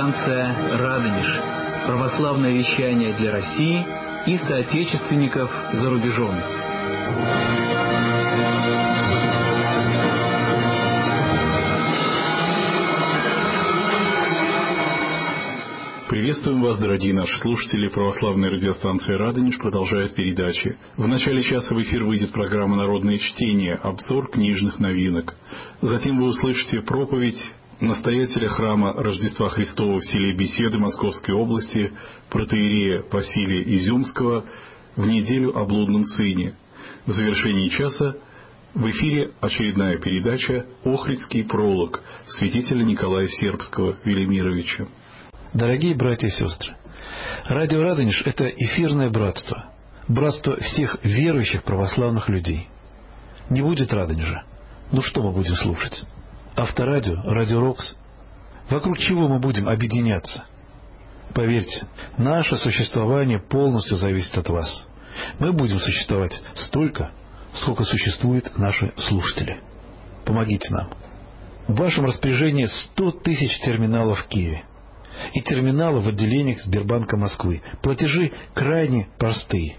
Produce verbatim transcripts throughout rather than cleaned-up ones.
радиостанция «Радонеж». Православное вещание для России и соотечественников за рубежом. Приветствуем вас, дорогие наши слушатели. Православная радиостанция «Радонеж» продолжает передачи. В начале часа в эфир выйдет программа «Народное чтение», обзор книжных новинок. Затем вы услышите проповедь настоятеля храма Рождества Христова в селе Беседы Московской области протоиерея Василия Изюмского в неделю о блудном сыне. В завершении часа в эфире очередная передача «Охридский пролог» святителя Николая Сербского Велимировича. Дорогие братья и сестры, радио «Радонеж» — это эфирное братство, братство всех верующих православных людей. Не будет «Радонежа», ну что мы будем слушать? Авторадио, Радио Рокс? Вокруг чего мы будем объединяться? Поверьте, наше существование полностью зависит от вас. Мы будем существовать столько, сколько существуют наши слушатели. Помогите нам. В вашем распоряжении сто тысяч терминалов в Киеве и терминалы в отделениях Сбербанка Москвы. Платежи крайне простые.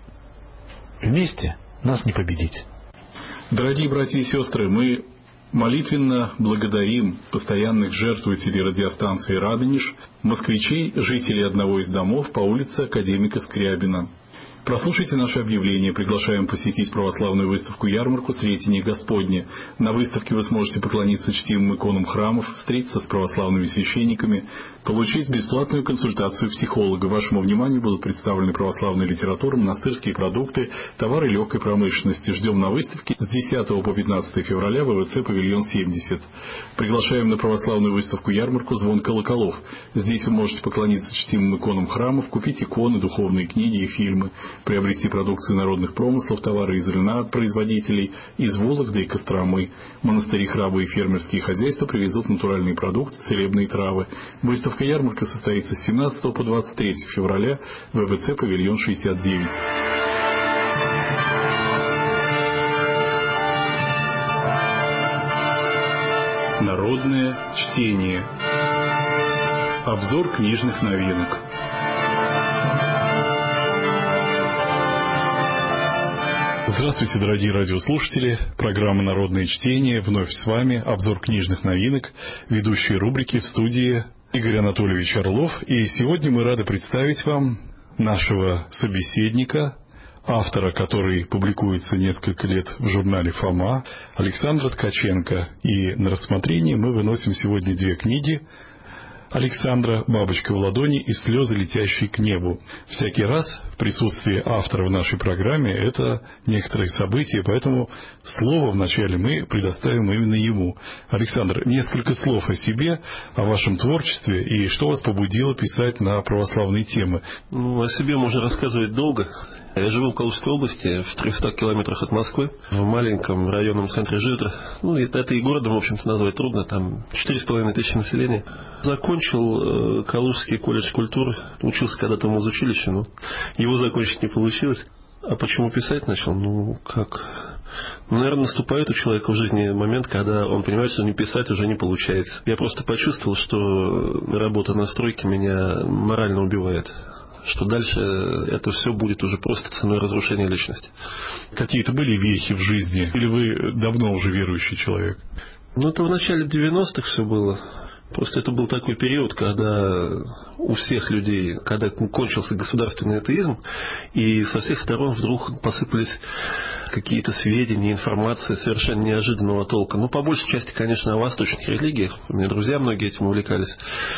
Вместе нас не победить. Дорогие братья и сестры, мы молитвенно благодарим постоянных жертвователей радиостанции «Радонеж», москвичей, жителей одного из домов по улице Академика Скрябина. Прослушайте наше объявление. Приглашаем посетить православную выставку-ярмарку «Сретение Господне». На выставке вы сможете поклониться чтимым иконам храмов, встретиться с православными священниками, получить бесплатную консультацию психолога. Вашему вниманию будут представлены православная литература, монастырские продукты, товары легкой промышленности. Ждем на выставке с десятого по пятнадцатое февраля в ВВЦ «Павильон семьдесят». Приглашаем на православную выставку-ярмарку «Звон колоколов». Здесь вы можете поклониться чтимым иконам храмов, купить иконы, духовные книги и фильмы, приобрести продукцию народных промыслов, товары из льна от производителей, из Вологды и Костромы. Монастыри, храмы и фермерские хозяйства привезут натуральные продукты, целебные травы. Выставка-ярмарка состоится с семнадцатого по двадцать третье февраля в ВВЦ «Павильон шестьдесят девять». Народное чтение. Обзор книжных новинок. Здравствуйте, дорогие радиослушатели. Программа «Народное чтение». Вновь с вами обзор книжных новинок. Ведущие рубрики в студии Игорь Анатольевич Орлов. И сегодня мы рады представить вам нашего собеседника, автора, который публикуется несколько лет в журнале «Фома», Александра Ткаченко. И на рассмотрение мы выносим сегодня две книги Александра «Бабочка в ладони» и «Слезы, летящие к небу». Всякий раз в присутствии автора в нашей программе это некоторые события, поэтому слово вначале мы предоставим именно ему. Александр, несколько слов о себе, о вашем творчестве и что вас побудило писать на православные темы. Ну, о себе можно рассказывать долго. Я живу в Калужской области, в трехстах километрах от Москвы, в маленьком районном центре Жиздра. Ну, это и городом, в общем-то, назвать трудно, там четыре с половиной тысячи населения. Закончил э, Калужский колледж культуры, учился когда-то в музучилище, но его закончить не получилось. А почему писать начал? Ну, как... Ну, наверное, наступает у человека в жизни момент, когда он понимает, что не писать уже не получается. Я просто почувствовал, что работа на стройке меня морально убивает, что дальше это все будет уже просто ценой разрушения личности. Какие-то были вехи в жизни? Или вы давно уже верующий человек? Ну, это в начале девяностых все было. Просто это был такой период, когда у всех людей, когда кончился государственный атеизм, и со всех сторон вдруг посыпались какие-то сведения, информация совершенно неожиданного толка. Ну, по большей части, конечно, о восточных религиях. У меня друзья многие этим увлекались.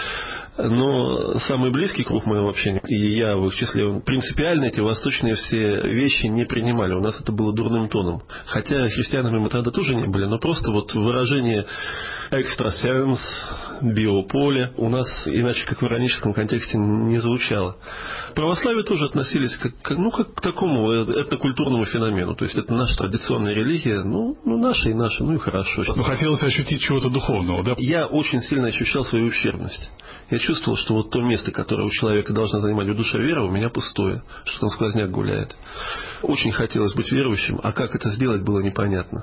Но самый близкий круг моего общения, и я в их числе, принципиально эти восточные все вещи не принимали. У нас это было дурным тоном. Хотя христианами мы тогда тоже не были, но просто вот выражение экстрасенс, биополе у нас иначе как в ироническом контексте не звучало. К православию тоже относились как, как, ну, как к такому этнокультурному феномену. То есть это наша традиционная религия, ну, ну наша и наша, ну и хорошо. Ну, хотелось ощутить чего-то духовного, да? Я очень сильно ощущал свою ущербность. Я чувствовал, что вот то место, которое у человека должно занимать в душе вера, у меня пустое, что там сквозняк гуляет. Очень хотелось быть верующим, а как это сделать, было непонятно.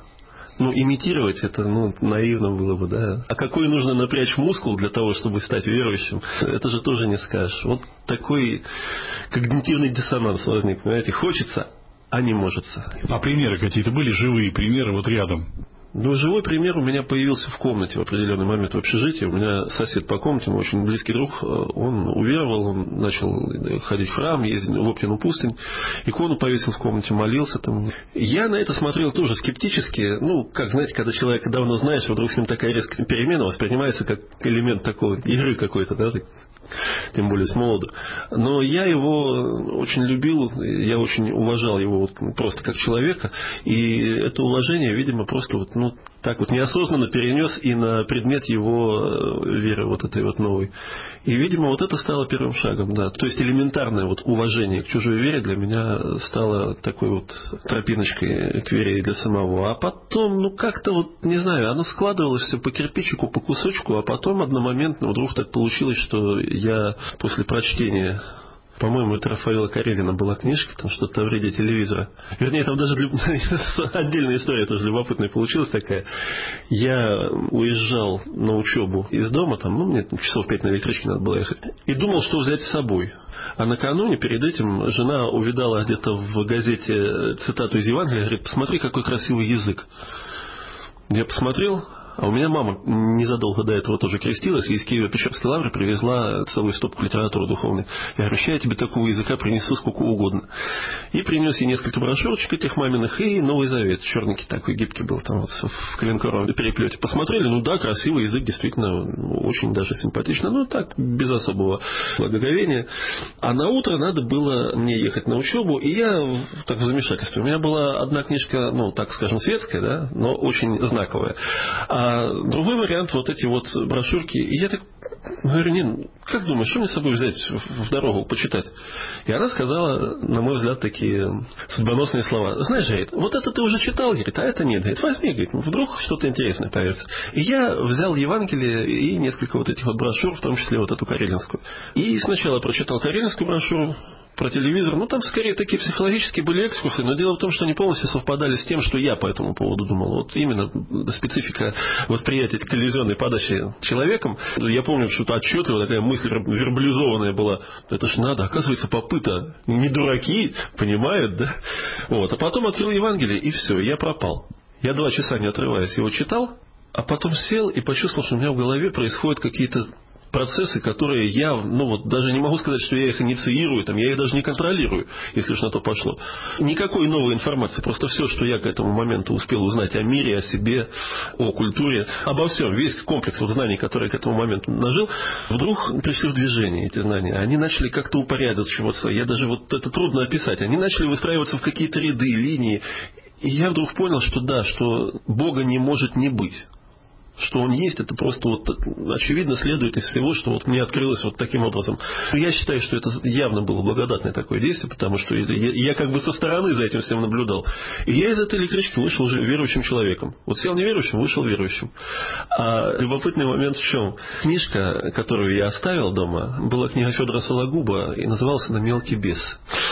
Ну, имитировать это, ну, наивно было бы, да. А какой нужно напрячь мускул для того, чтобы стать верующим, это же тоже не скажешь. Вот такой когнитивный диссонанс возник, понимаете, хочется, а не может. А примеры какие-то были, живые примеры вот рядом? Ну, живой пример у меня появился в комнате в определенный момент в общежитии. У меня сосед по комнате, мой очень близкий друг, он уверовал, он начал ходить в храм, ездить в Оптину пустынь, икону повесил в комнате, молился там. Я на это смотрел тоже скептически. Ну, как, знаете, когда человека давно знаешь, вдруг с ним такая резкая перемена воспринимается как элемент такой игры какой-то, да, тем более с молоду. Но я его очень любил, я очень уважал его вот просто как человека, и это уважение, видимо, просто вот, ну, так вот неосознанно перенес и на предмет его веры вот этой вот новой. И, видимо, вот это стало первым шагом, да. То есть элементарное вот уважение к чужой вере для меня стало такой вот тропиночкой к вере и для самого. А потом, ну, как-то вот, не знаю, оно складывалось все по кирпичику, по кусочку, а потом одномоментно вдруг так получилось, что я после прочтения, по-моему, это Рафаэла Карелина была книжка, там что-то о вреде телевизора. Вернее, там даже люб... отдельная история тоже любопытная получилась такая. Я уезжал на учебу из дома, там, ну, мне часов пять на электричке надо было ехать, и думал, что взять с собой. А накануне, перед этим, жена увидала где-то в газете цитату из Евангелия, говорит, посмотри, какой красивый язык. Я посмотрел. А у меня мама незадолго до этого тоже крестилась, и из Киево-Печерской лавры привезла целую стопку литературы духовной. Я говорю, я тебе такого языка принесу сколько угодно. И принес ей несколько брошюрочек этих маминых, и Новый Завет. Черненький такой, гибкий был, там вот в коленкоровом переплете. Посмотрели, ну да, красивый язык, действительно, очень даже симпатично. Ну так, без особого благоговения. А на утро надо было мне ехать на учебу, и я так в замешательстве. У меня была одна книжка, ну так скажем, светская, да, но очень знаковая. А другой вариант, вот эти вот брошюрки. И я так говорю, Нин, как думаешь, что мне с собой взять в дорогу почитать? И она сказала, на мой взгляд, такие судьбоносные слова. Знаешь, говорит, вот это ты уже читал, говорит, а это нет. Говорит, возьми, говорит, вдруг что-то интересное появится. И я взял Евангелие и несколько вот этих вот брошюр, в том числе вот эту карелинскую. И сначала прочитал карелинскую брошюру про телевизор. Ну, там скорее такие психологические были экскурсы, но дело в том, что они полностью совпадали с тем, что я по этому поводу думал. Вот именно специфика восприятия телевизионной подачи человеком. Я помню, что отчетливо такая мысль вербализованная была. Это ж надо, оказывается, попыта. Не дураки, понимают, да? Вот. А потом открыл Евангелие, и все, я пропал. Я два часа, не отрываясь, его читал, а потом сел и почувствовал, что у меня в голове происходят какие-то процессы, которые я, ну вот, даже не могу сказать, что я их инициирую, там, я их даже не контролирую, если уж на то пошло. Никакой новой информации, просто все, что я к этому моменту успел узнать о мире, о себе, о культуре, обо всем, весь комплекс знаний, которые к этому моменту нажил, вдруг пришли в движение эти знания. Они начали как-то упорядочиваться, я даже вот это трудно описать, они начали выстраиваться в какие-то ряды, линии, и я вдруг понял, что да, что Бога не может не быть. Что он есть, это просто вот очевидно следует из всего, что вот мне открылось вот таким образом. Я считаю, что это явно было благодатное такое действие, потому что я, я как бы со стороны за этим всем наблюдал. И я из этой электрички вышел уже верующим человеком. Вот сел неверующим, вышел верующим. А любопытный момент в чем? Книжка, которую я оставил дома, была книга Федора Сологуба, и называлась она «Мелкий бес».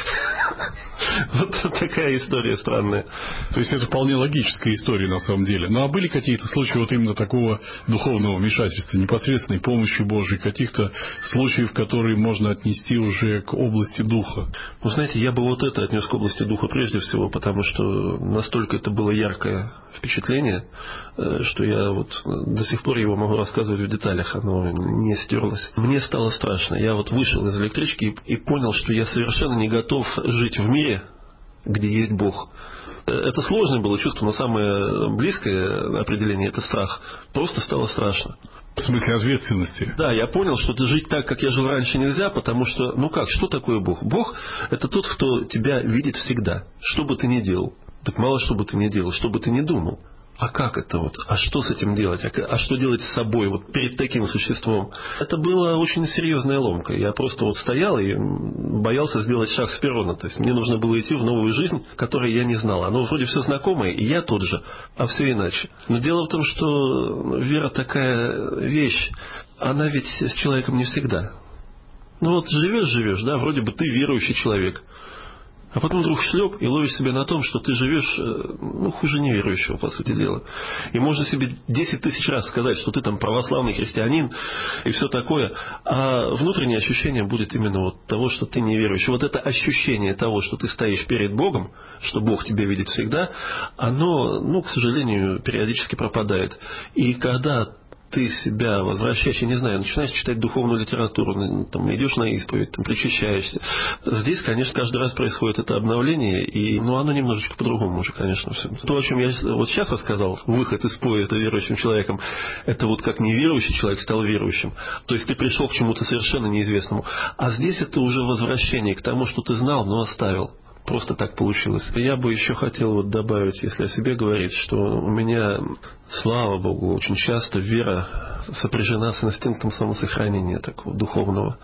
Вот такая история странная. То есть это вполне логическая история на самом деле. Ну а были какие-то случаи вот именно такого духовного вмешательства, непосредственной помощи Божией, каких-то случаев, которые можно отнести уже к области духа? Ну, знаете, я бы вот это отнес к области духа прежде всего, потому что настолько это было яркое впечатление, что я вот до сих пор его могу рассказывать в деталях, оно не стерлось. Мне стало страшно. Я вот вышел из электрички и понял, что я совершенно не готов жить в мире, где есть Бог. Это сложное было чувство, но самое близкое определение – это страх. Просто стало страшно. В смысле ответственности? Да, я понял, что жить так, как я жил раньше, нельзя, потому что, ну как, что такое Бог? Бог – это тот, кто тебя видит всегда, что бы ты ни делал. Так мало что бы ты ни делал, что бы ты ни думал. А как это вот? А что с этим делать? А, а что делать с собой вот перед таким существом? Это была очень серьезная ломка. Я просто вот стоял и боялся сделать шаг с перрона. То есть мне нужно было идти в новую жизнь, которой я не знал. Оно вроде все знакомое, и я тот же, а все иначе. Но дело в том, что вера такая вещь, она ведь с человеком не всегда. Ну вот живешь-живешь, да, вроде бы ты верующий человек. А потом вдруг шлеп, и ловишь себя на том, что ты живешь, ну, хуже неверующего, по сути дела. И можно себе десять тысяч раз сказать, что ты там православный христианин и все такое, а внутреннее ощущение будет именно вот того, что ты неверующий. Вот это ощущение того, что ты стоишь перед Богом, что Бог тебя видит всегда, оно, ну, к сожалению, периодически пропадает. И когда ты себя возвращаешь, я не знаю, начинаешь читать духовную литературу, там, идешь на исповедь, там, причащаешься. Здесь, конечно, каждый раз происходит это обновление, и, ну, оно немножечко по-другому уже, конечно, все. То, о чем я вот сейчас рассказал, выход из поезда верующим человеком, это вот как неверующий человек стал верующим. То есть ты пришел к чему-то совершенно неизвестному. А здесь это уже возвращение к тому, что ты знал, но оставил. Просто так получилось. Я бы еще хотел вот добавить, если о себе говорить, что у меня, слава Богу, очень часто вера сопряжена с инстинктом самосохранения такого духовного,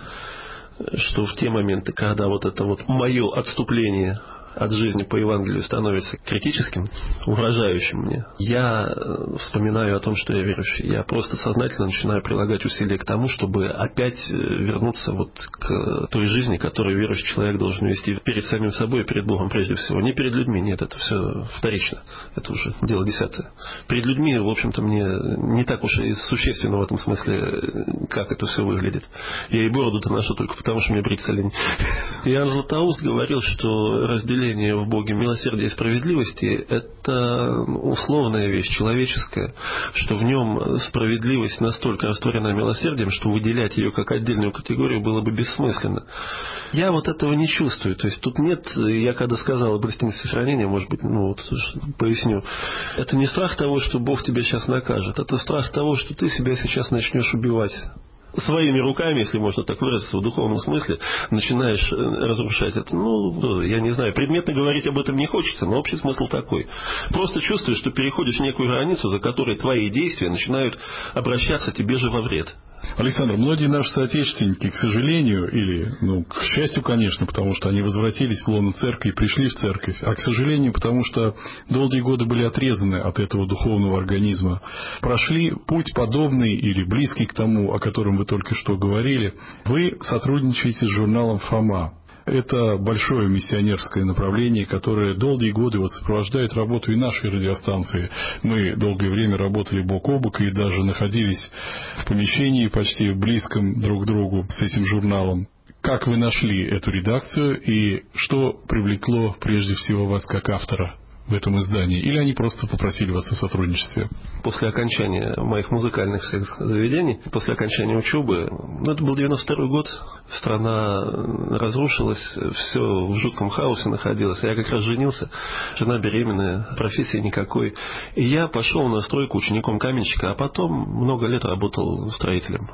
что в те моменты, когда вот это вот мое отступление от жизни по Евангелию становится критическим, угрожающим мне, я вспоминаю о том, что я верующий. Я просто сознательно начинаю прилагать усилия к тому, чтобы опять вернуться вот к той жизни, которую верующий человек должен вести перед самим собой, перед Богом прежде всего. Не перед людьми, нет, это все вторично. Это уже дело десятое. Перед людьми, в общем-то, мне не так уж и существенно в этом смысле, как это все выглядит. Я и бороду-то ношу только потому, что мне бриться лень. Иоанн Златоуст говорил, что разделение в Боге милосердия и справедливости – это условная вещь, человеческая, что в нем справедливость настолько растворена милосердием, что выделять ее как отдельную категорию было бы бессмысленно. Я вот этого не чувствую. То есть тут нет, я когда сказал об инстинкте сохранения, может быть, ну вот поясню, это не страх того, что Бог тебя сейчас накажет, это страх того, что ты себя сейчас начнешь убивать. Своими руками, если можно так выразиться, в духовном смысле, начинаешь разрушать это. Ну, я не знаю, предметно говорить об этом не хочется, но общий смысл такой. Просто чувствуешь, что переходишь некую границу, за которой твои действия начинают обращаться тебе же во вред. Александр, многие наши соотечественники, к сожалению, или, ну, к счастью, конечно, потому что они возвратились в лоно церкви и пришли в церковь, а к сожалению, потому что долгие годы были отрезаны от этого духовного организма, прошли путь подобный или близкий к тому, о котором вы только что говорили. Вы сотрудничаете с журналом «Фома». Это большое миссионерское направление, которое долгие годы вот сопровождает работу и нашей радиостанции. Мы долгое время работали бок о бок и даже находились в помещении почти близком друг к другу с этим журналом. Как вы нашли эту редакцию и что привлекло прежде всего вас как автора в этом издании? Или они просто попросили вас о сотрудничестве? После окончания моих музыкальных всех заведений, после окончания учебы, ну, это был девяносто второй год, страна разрушилась, все в жутком хаосе находилось. Я как раз женился, жена беременная, профессии никакой. И я пошел на стройку учеником каменщика, а потом много лет работал строителем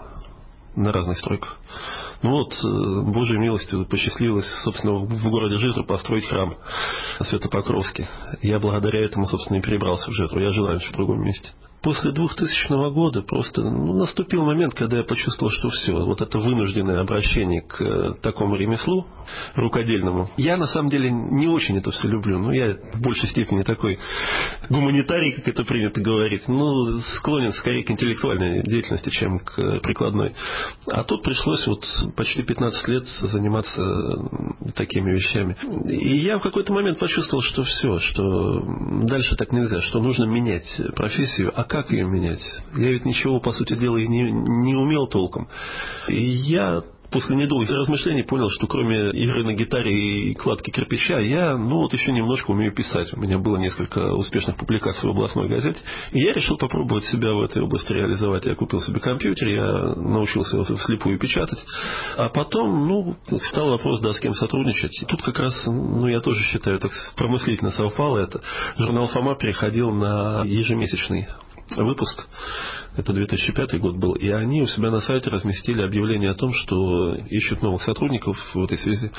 на разных стройках. Ну вот, Божьей милостью посчастливилось, собственно, в городе Жиздра построить храм на Свято-Покровске. Я благодаря этому, собственно, и перебрался в Жиздру. Я жил раньше в другом месте. После двухтысячного года просто ну, наступил момент, когда я почувствовал, что все, вот это вынужденное обращение к такому ремеслу рукодельному. Я на самом деле не очень это все люблю, но я в большей степени такой гуманитарий, как это принято говорить, ну, склонен скорее к интеллектуальной деятельности, чем к прикладной. А тут пришлось вот почти пятнадцать лет заниматься такими вещами. И я в какой-то момент почувствовал, что все, что дальше так нельзя, что нужно менять профессию. А как ее менять? Я ведь ничего, по сути дела, и не, не умел толком. И я после недолгих размышлений понял, что кроме игры на гитаре и кладки кирпича, я, ну вот еще немножко умею писать. У меня было несколько успешных публикаций в областной газете. И я решил попробовать себя в этой области реализовать. Я купил себе компьютер, я научился его вслепую печатать. А потом, ну, стал вопрос, да, с кем сотрудничать. И тут как раз, ну, я тоже считаю, так промыслительно совпало это. Журнал «Фома» переходил на ежемесячный выпуск, это две тысячи пятый год был, и они у себя на сайте разместили объявление о том, что ищут новых сотрудников в этой связи.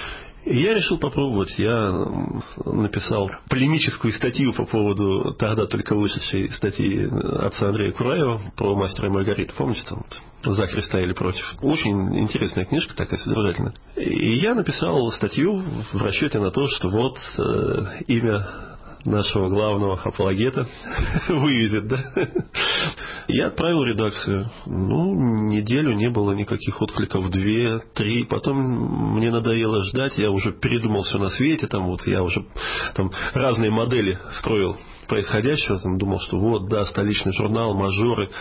И я решил попробовать. Я написал полемическую статью по поводу тогда только вышедшей статьи отца Андрея Кураева про «Мастера и Маргариту». Помните, там «За Христа или против». Очень интересная книжка, такая содержательная. И я написал статью в расчете на то, что вот э, имя нашего главного апологета вывезет, да? Я отправил редакцию. Ну, неделю не было никаких откликов, две, три. Потом мне надоело ждать, я уже передумал все на свете, там вот я уже там разные модели строил происходящего, там, думал, что вот, да, столичный журнал, мажоры,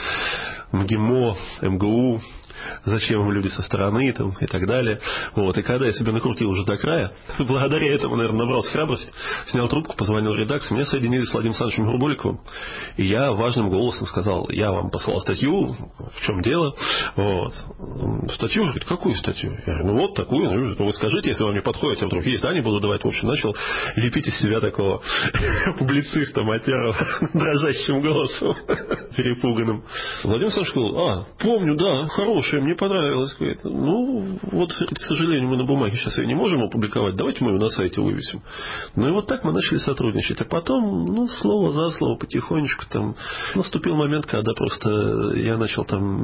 МГИМО, МГУ, зачем им люди со стороны там, и так далее. Вот. И когда я себя накрутил уже до края, благодаря этому, наверное, набрался храбрости, снял трубку, позвонил в редакцию, меня соединили с Владимиром Александровичем Груболиковым, и я важным голосом сказал: я вам послал статью, в чем дело? Вот. Статью? Говорит, какую статью? Я говорю, ну вот такую, ну вы скажите, если вам не подходит, я вдруг есть, да, не буду давать. В общем, начал лепить из себя такого публициста Матера дрожащим голосом, перепуганным. Владимир Александрович сказал: а, помню, да, хорошая, мне понравилось. Говорит, ну, вот, к сожалению, мы на бумаге сейчас ее не можем опубликовать, давайте мы ее на сайте вывесим. Ну и вот так мы начали сотрудничать. А потом, ну, слово за слово, потихонечку там наступил момент, когда просто я начал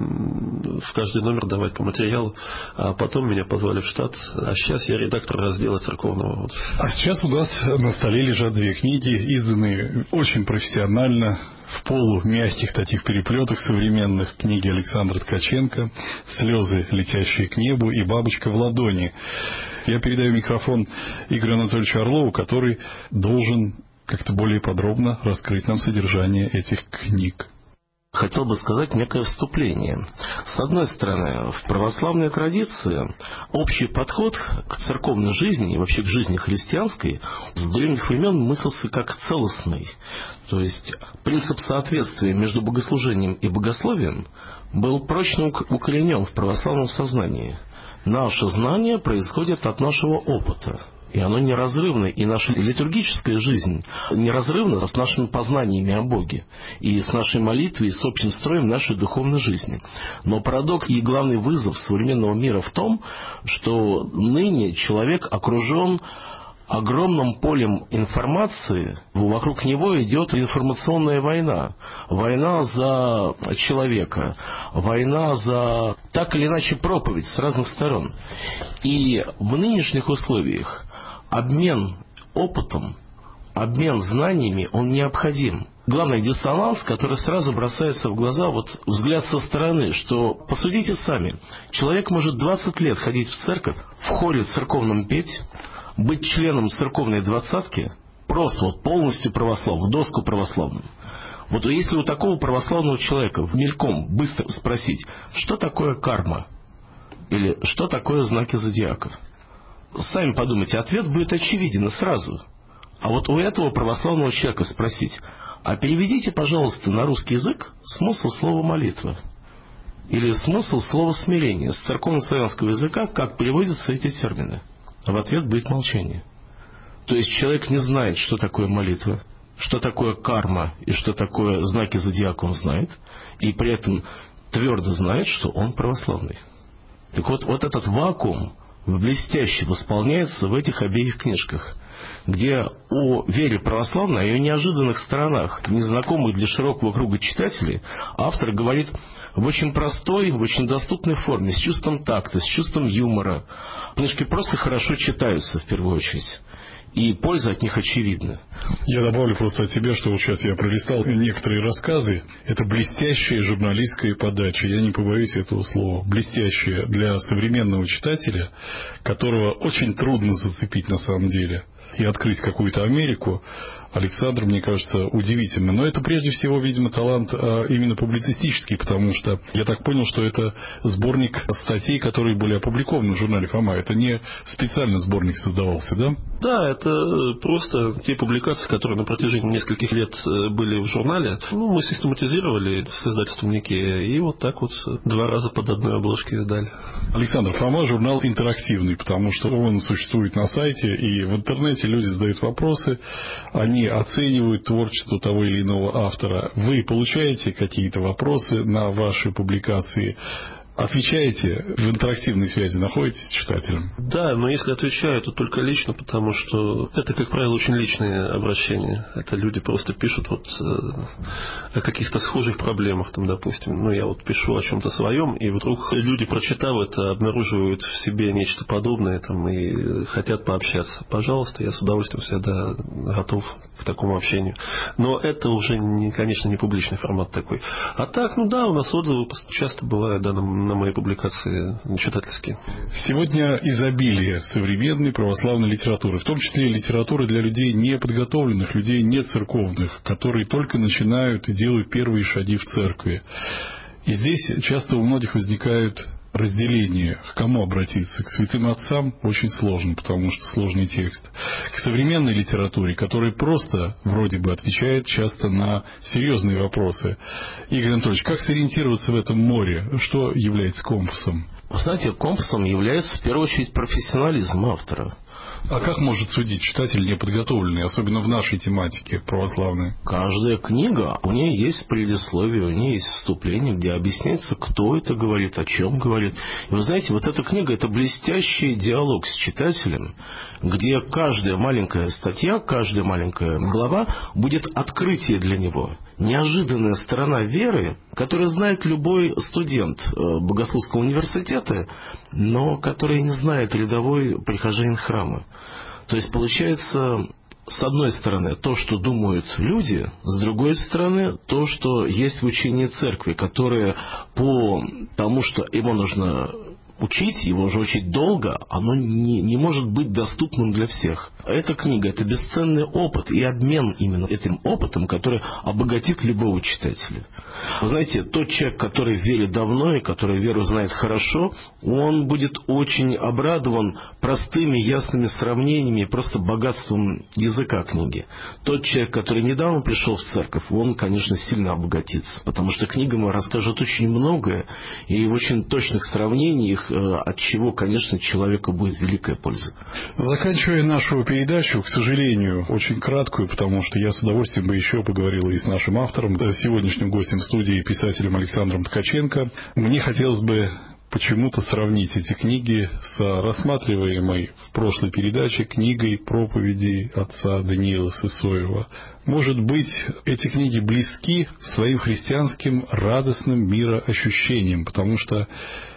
там в каждый номер давать по материалу, а потом меня позвали в штат, а сейчас я редактор раздела церковного. А сейчас у нас на столе лежат две книги, изданные очень профессионально, в полумягких таких переплетах современных, книги Александра Ткаченко «Слезы, летящие к небу» и «Бабочка в ладони». Я передаю микрофон Игорю Анатольевичу Орлову, который должен как-то более подробно раскрыть нам содержание этих книг. Хотел бы сказать некое вступление. С одной стороны, в православной традиции общий подход к церковной жизни и вообще к жизни христианской с древних времен мыслился как целостный. То есть принцип соответствия между богослужением и богословием был прочно укоренен в православном сознании. Наше знание происходит от нашего опыта. И оно неразрывно, и наша литургическая жизнь неразрывна с нашими познаниями о Боге, и с нашей молитвой, и с общим строем нашей духовной жизни. Но парадокс и главный вызов современного мира в том, что ныне человек окружен огромным полем информации, вокруг него идет информационная война. Война за человека, война за так или иначе проповедь с разных сторон. И в нынешних условиях обмен опытом, обмен знаниями, он необходим. Главный диссонанс, который сразу бросается в глаза, вот взгляд со стороны, что, посудите сами, человек может двадцать лет ходить в церковь, в хоре церковном петь, быть членом церковной двадцатки, просто вот полностью православным, в доску православным. Вот если у такого православного человека мельком быстро спросить, что такое карма, или что такое знаки зодиака, сами подумайте, ответ будет очевиден сразу. А вот у этого православного человека спросить, а переведите, пожалуйста, на русский язык смысл слова молитва или смысл слова смирение с церковно-славянского языка, как переводятся эти термины. А в ответ будет молчание. То есть человек не знает, что такое молитва, что такое карма и что такое знаки зодиака, он знает, и при этом твердо знает, что он православный. Так вот, вот этот вакуум блестяще восполняется в этих обеих книжках, где о вере православной, о ее неожиданных сторонах, незнакомых для широкого круга читателей, автор говорит в очень простой, в очень доступной форме, с чувством такта, с чувством юмора. Книжки просто хорошо читаются, в первую очередь. И польза от них очевидна. Я добавлю просто от себя, что вот сейчас я пролистал некоторые рассказы. Это блестящая журналистская подача. Я не побоюсь этого слова. Блестящая для современного читателя, которого очень трудно зацепить на самом деле. И открыть какую-то Америку, Александр, мне кажется, удивительно. Но это прежде всего, видимо, талант а, именно публицистический, потому что я так понял, что это сборник статей, которые были опубликованы в журнале «Фома». Это не специально сборник создавался, да? Да, это просто те публикации, которые на протяжении нескольких лет были в журнале. Ну, мы систематизировали с издательством Никея, и вот так вот два раза под одной обложкой издали. Александр, «Фома» журнал интерактивный, потому что он существует на сайте, и в интернете люди задают вопросы, они оценивают творчество того или иного автора. Вы получаете какие-то вопросы на ваши публикации? Отвечаете, в интерактивной связи находитесь с читателем? Да, но если отвечаю, то только лично, потому что это, как правило, очень личные обращения. Это люди просто пишут вот о каких-то схожих проблемах, там, допустим. Ну, я вот пишу о чем-то своем, и вдруг люди, прочитав это, обнаруживают в себе нечто подобное там, и хотят пообщаться. Пожалуйста, я с удовольствием всегда готов к такому общению. Но это уже, не, конечно, не публичный формат такой. А так, ну да, у нас отзывы часто бывают, да, на на мои публикации читательские. Сегодня изобилие современной православной литературы, в том числе литературы для людей неподготовленных, людей не церковных, которые только начинают и делают первые шаги в церкви. И здесь часто у многих возникают разделение, к кому обратиться. К святым отцам очень сложно, потому что сложный текст. К современной литературе, которая просто вроде бы отвечает часто на серьезные вопросы. Игорь Анатольевич, как сориентироваться в этом море? Что является компасом? Вы знаете, компасом является в первую очередь профессионализм автора. А как может судить читатель неподготовленный, особенно в нашей тематике православной? Каждая книга, у нее есть предисловие, у нее есть вступление, где объясняется, кто это говорит, о чем говорит. И вы знаете, вот эта книга – это блестящий диалог с читателем, где каждая маленькая статья, каждая маленькая глава будет открытие для него. Неожиданная сторона веры, которую знает любой студент Богословского университета, но который не знает рядовой прихожанин храма. То есть получается, с одной стороны, то, что думают люди, с другой стороны, то, что есть в учении церкви, которое по тому, что ему нужно учить, его же учить долго, оно не, не может быть доступным для всех. Эта книга – это бесценный опыт и обмен именно этим опытом, который обогатит любого читателя. Вы знаете, тот человек, который верит давно и который веру знает хорошо, он будет очень обрадован простыми, ясными сравнениями и просто богатством языка книги. Тот человек, который недавно пришел в церковь, он, конечно, сильно обогатится, потому что книга ему расскажет очень многое и в очень точных сравнениях, от чего, конечно, человеку будет великая польза. Заканчивая нашу передачу, к сожалению, очень краткую, потому что я с удовольствием бы еще поговорил и с нашим автором, сегодняшним гостем студии, писателем Александром Ткаченко. Мне хотелось бы почему-то сравнить эти книги с рассматриваемой в прошлой передаче книгой проповедей отца Даниила Сысоева. Может быть, эти книги близки своим христианским радостным мироощущением, потому что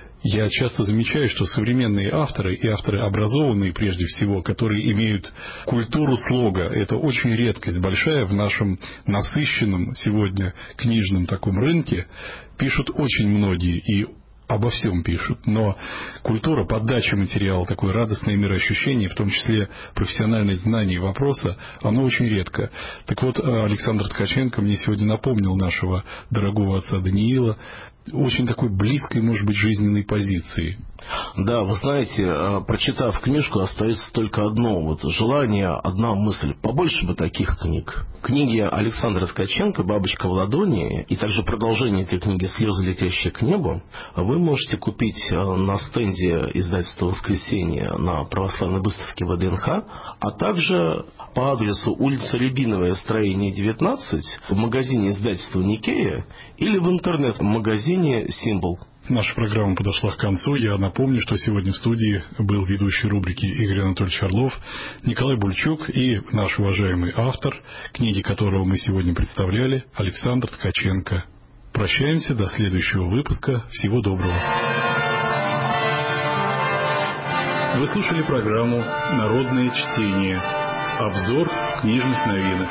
я часто замечаю, что современные авторы, и авторы образованные прежде всего, которые имеют культуру слога, это очень редкость большая в нашем насыщенном сегодня книжном таком рынке, пишут очень многие и обо всем пишут, но культура подачи материала, такое радостное мироощущение, в том числе профессиональное знание вопроса, оно очень редко. Так вот, Александр Ткаченко мне сегодня напомнил нашего дорогого отца Даниила, очень такой близкой, может быть, жизненной позиции. Да, вы знаете, прочитав книжку, остается только одно вот желание, одна мысль. Побольше бы таких книг. Книги Александра Ткаченко «Бабочка в ладони» и также продолжение этой книги «Слезы, летящие к небу» вы можете купить на стенде издательства «Воскресенье» на православной выставке вэ дэ эн ха, а также по адресу улица Рябиновая, строение девятнадцать, в магазине издательства «Никея» или в интернет-магазине «Символ». Наша программа подошла к концу. Я напомню, что сегодня в студии был ведущий рубрики Игорь Анатольевич Орлов, Николай Бульчук и наш уважаемый автор, книги которого мы сегодня представляли, Александр Ткаченко. Прощаемся до следующего выпуска. Всего доброго. Вы слушали программу «Народное чтение». Обзор книжных новинок.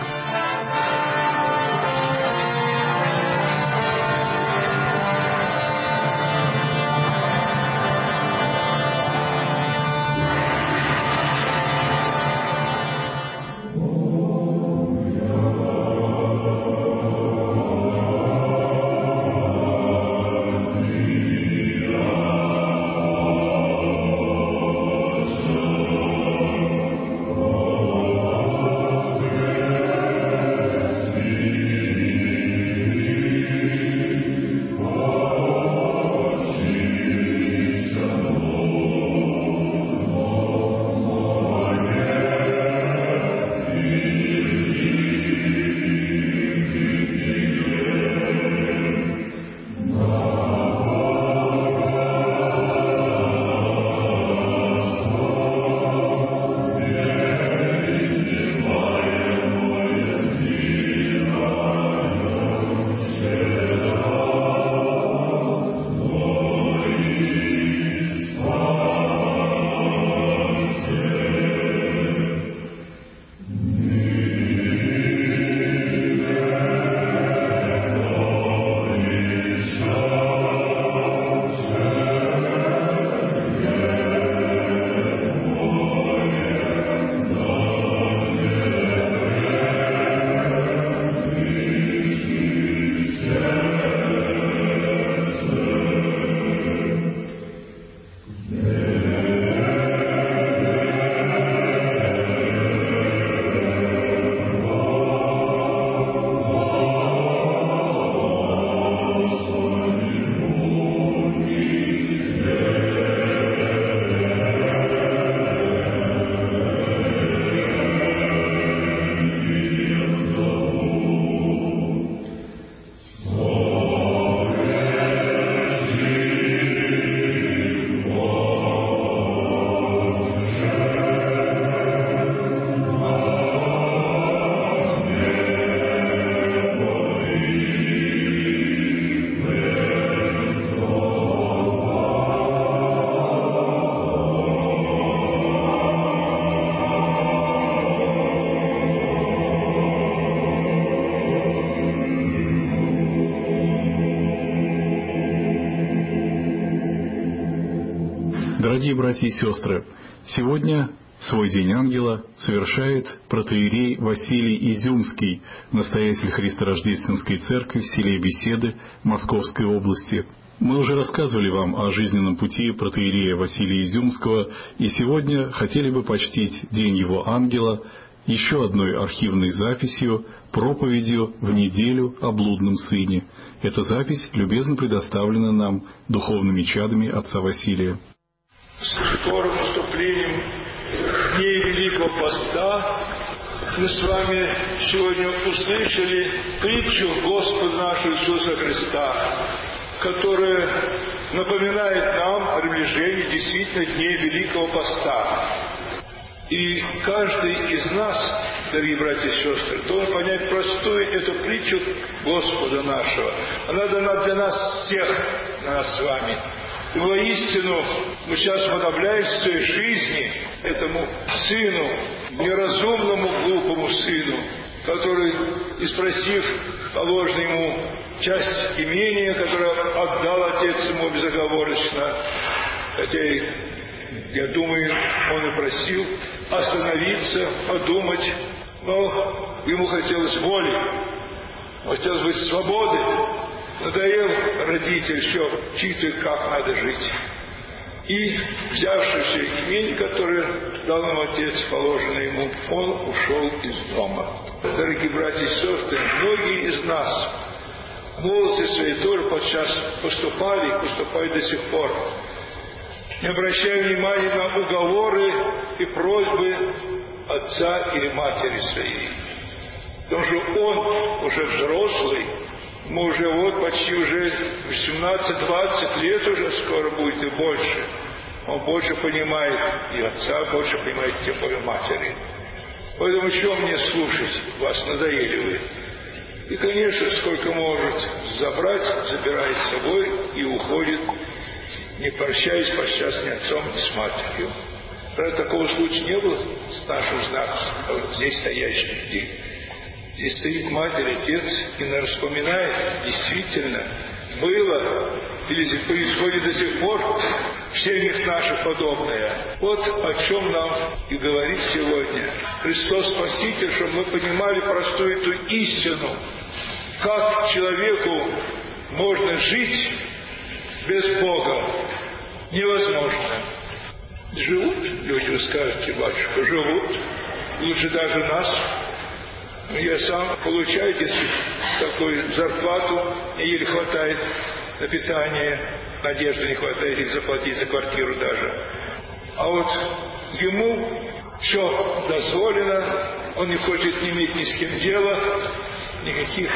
Дорогие братья и сестры, сегодня свой День Ангела совершает протоиерей Василий Изюмский, настоятель Христорождественской церкви в селе Беседы Московской области. Мы уже рассказывали вам о жизненном пути протоиерея Василия Изюмского, и сегодня хотели бы почтить День его ангела еще одной архивной записью, проповедью в неделю о блудном сыне. Эта запись любезно предоставлена нам духовными чадами отца Василия. С скорым наступлением дней Великого Поста мы с вами сегодня услышали притчу Господа нашего Иисуса Христа, которая напоминает нам о приближении действительно дней Великого Поста. И каждый из нас, дорогие братья и сестры, должен понять простую эту притчу Господа нашего. Она дана для нас всех, для нас с вами. И воистину мы сейчас уподобляемся в своей жизни этому сыну, неразумному, глупому сыну, который, испросив положенную ему часть имения, которую отдал отец ему безоговорочно, хотя и, я думаю, он и просил остановиться, подумать, но ему хотелось воли, хотелось быть свободы. Надоел родитель все читает, как надо жить. И, взявши все имение, которое дал ему отец, положено ему, он ушел из дома. Дорогие братья и сестры, многие из нас в молодости своей тоже подчас поступали и поступают до сих пор, не обращая внимания на уговоры и просьбы отца или матери своей. Потому что он уже взрослый, ему уже вот почти уже восемнадцать-двадцать лет уже скоро будет и больше. Он больше понимает и отца, больше понимает тем более матери. Поэтому чего мне слушать? Вас надоели вы. И, конечно, сколько может забрать, забирает с собой и уходит, не прощаясь подчас ни отцом, ни с матерью. Правда, такого случая не было с нашим знаком, здесь стоящих людей. Здесь стоит матерь, отец, и наверное, вспоминает, действительно, было или происходит до сих пор в семьях наших подобное. Вот о чем нам и говорит сегодня Христос Спаситель, чтобы мы понимали простую эту истину, как человеку можно жить без Бога. Невозможно. Живут люди, вы скажете, батюшка, живут, лучше даже нас. Я сам получаю такую зарплату, и еле хватает на питание, надежды не хватает их заплатить за квартиру даже. А вот ему все дозволено, он не хочет не иметь ни с кем дела, никаких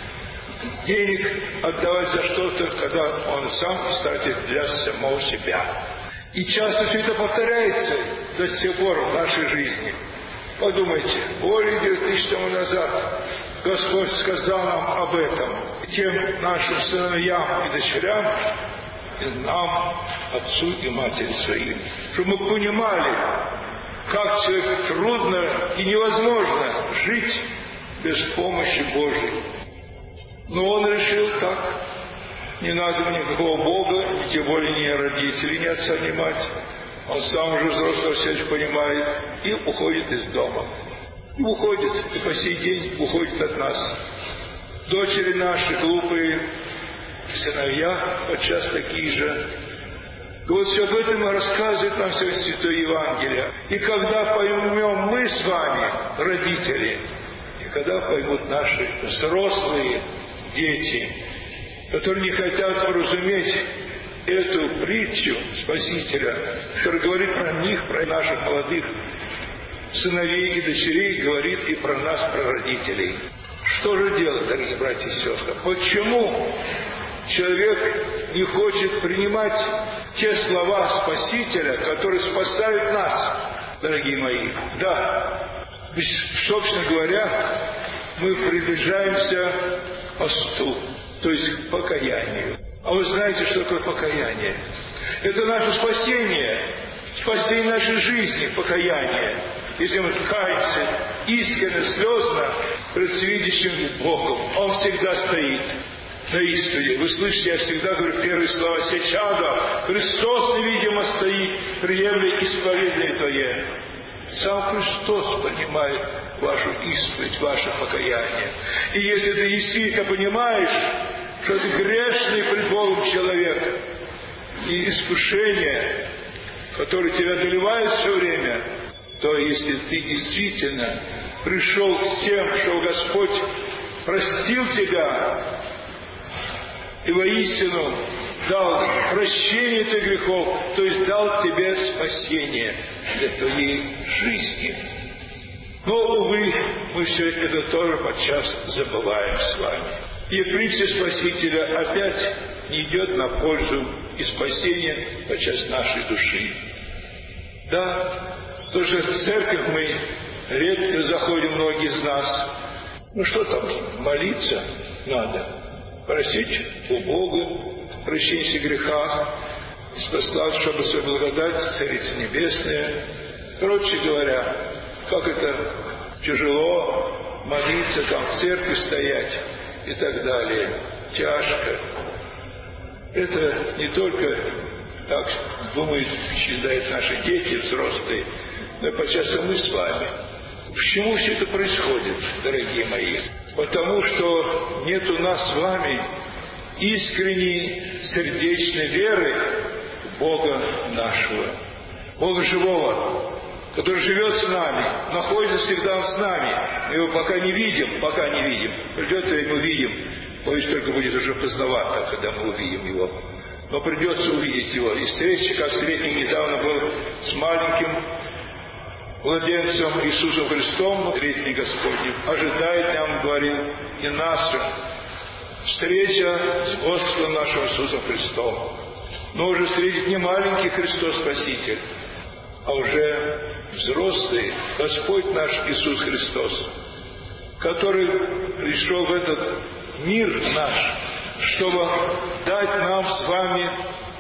денег отдавать за что-то, когда он сам стратит для самого себя. И часто все это повторяется до сих пор в нашей жизни. Подумайте, более двух тысяч тому назад Господь сказал нам об этом, тем нашим сыновьям и дочерям, и нам, отцу и матери своим, чтобы мы понимали, как человеку трудно и невозможно жить без помощи Божией. Но он решил так. Не надо никакого Бога, ни тем более ни родителей, ни отца, ни мать. Он сам уже взрослый все понимает и уходит из дома. И уходит, и по сей день уходит от нас. Дочери наши глупые, сыновья подчас такие же. И вот все об этом рассказывает нам все Святое Евангелие. И когда поймем мы с вами, родители, и когда поймут наши взрослые дети, которые не хотят уразуметь эту притчу Спасителя, который говорит про них, про наших молодых сыновей и дочерей, говорит и про нас, про родителей. Что же делать, дорогие братья и сестры? Почему человек не хочет принимать те слова Спасителя, которые спасают нас, дорогие мои? Да, собственно говоря, мы приближаемся к посту, то есть к покаянию. А вы знаете, что такое покаяние? Это наше спасение, спасение нашей жизни, покаяние. Если мы каемся искренне, слезно пред всевидящим Богом, Он всегда стоит. на исповеди. Вы слышите, я всегда говорю первые слова: «Сечада, Христос невидимо стоит, приемля исповедание Твое». Сам Христос понимает вашу исповедь, ваше покаяние. И если ты действительно понимаешь, что ты грешный пред Богом человек, и искушение, которое тебя одолевает все время, то если ты действительно пришел с тем, что Господь простил тебя и воистину дал прощение твоих грехов, то есть дал тебе спасение для твоей жизни. Но, увы, мы все это тоже подчас забываем с вами. И притча Спасителя опять не идет на пользу и спасение подчас нашей души. Да, тоже в церковь мы редко заходим, многие из нас. Ну что там, молиться надо, просить у Бога прощения всех грехах, спасла, чтобы свою благодать, Царица Небесная. Короче говоря, как это тяжело молиться, там в церкви стоять и так далее. Тяжко. Это не только так думают, считают наши дети, взрослые, но и подчас и мы с вами. Почему все это происходит, дорогие мои? Потому что нет у нас с вами искренней, сердечной веры в Бога нашего, Бога живого, который живет с нами, находится всегда с нами. Мы его пока не видим, пока не видим. Придет время, увидим. Боюсь, только будет уже поздновато, когда мы увидим его. Но придется увидеть его. И встреча, как встретил недавно был с маленьким младенцем Иисусом Христом, третий Господним, ожидает нам, говорил, и наша встреча с Господом нашим Иисусом Христом. Но уже встретит не маленький Христос Спаситель, а уже взрослый Господь наш Иисус Христос, который пришел в этот мир наш, чтобы дать нам с вами